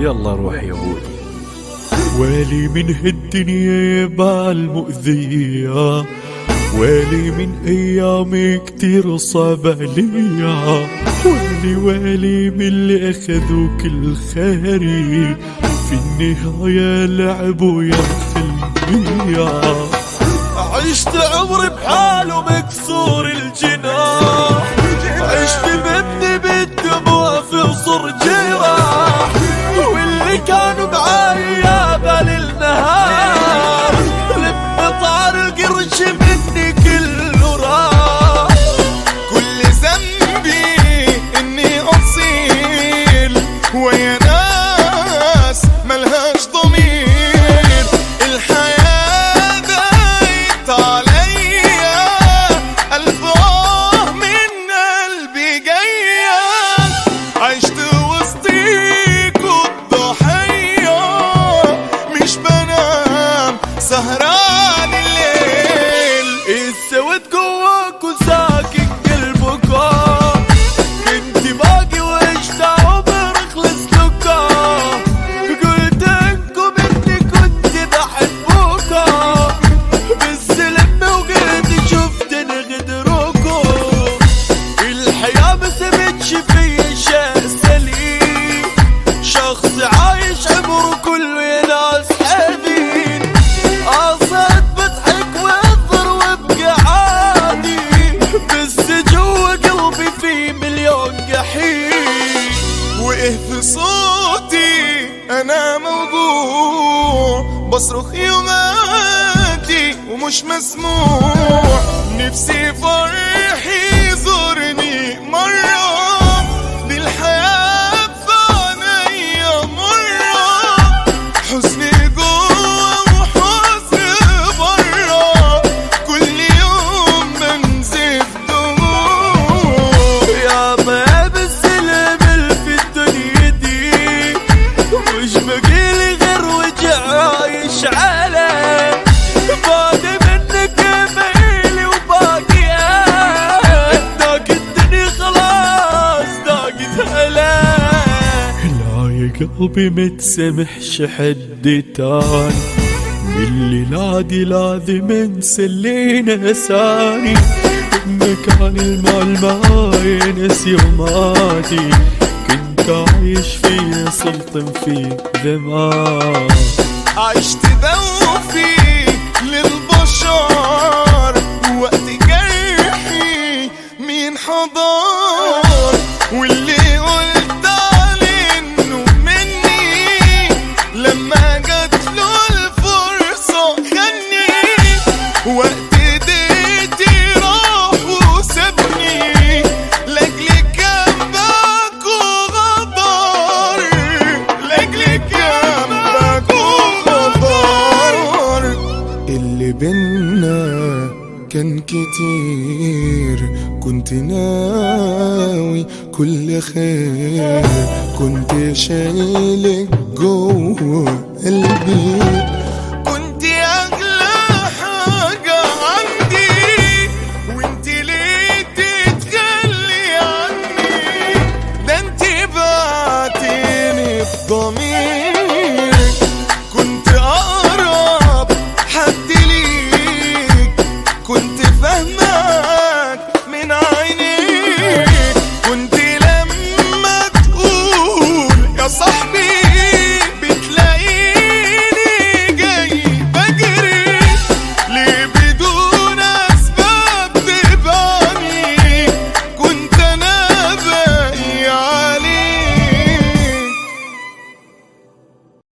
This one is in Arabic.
ويلا روح يا ابوي. ويلي من هالدنيا بالمؤذية، ويلي من أيام كتير صعبة ليا، ويلي من اللي أخذوا كل خيري، في النهاية لعبوا يا خليا. عشت عمري بحال ومكسور الجناح، عشت مبني بالدموع في صر جراح، واللي كانوا معاي يا بالنهار لما طار القرش مني كله راح. كل ذنبي اني اصيل ويا ناس ملهاش ضمير، الحياة ضايقت عليا، ألف من قلبي جاية، عشت وسطيكوا الضحية، مش بنام سهران الليل، السود جواك وساكن قلبك، كنت باقي وعشت عمر خلصتك، قلت انكم اني كنت بحبك، بالسلم وقلت شفت نغدركم، الحياة ما سبتش في شيء سليم، شخص عايش عمره كله يا ناس حزين، قصد بضحك واضر وابقى عادي، بس جوا قلبي في مليون جحيم. وإيه في صوتي أنا موجوع، بصرخ يوماتي ومش مسموع، نفسي فرحي يزورني مرة، دي الحياة فانية مرة، حزني جوا وحزن برا، كل يوم بنزف دموع. يا باب السلم اللي في الدنيا دي، مش بقيلي غير وجع عايش عليه، باقي منك ميلي وباقي داق الدنيا خلاص داقت عليه. لا يا قلبي متسمحش حد تاني، من اللي نادي لازم انسى اللي نساني، مكان المال معاي نسي وماتي، كنت عايش في سلطن في ذمان، عشت ذوفي للبشر، وقت جرحي مين حضر، واللي قلت عليه انه مني، لما جات له الفرصة خني، وقت ايديتي راح وسابني، لاجلي جنبك وغدر، لاجلي جنبك وغدر، اللي بينا كان كتير، كنت ناوي كل خير، كنت شايلك جوه قلبي،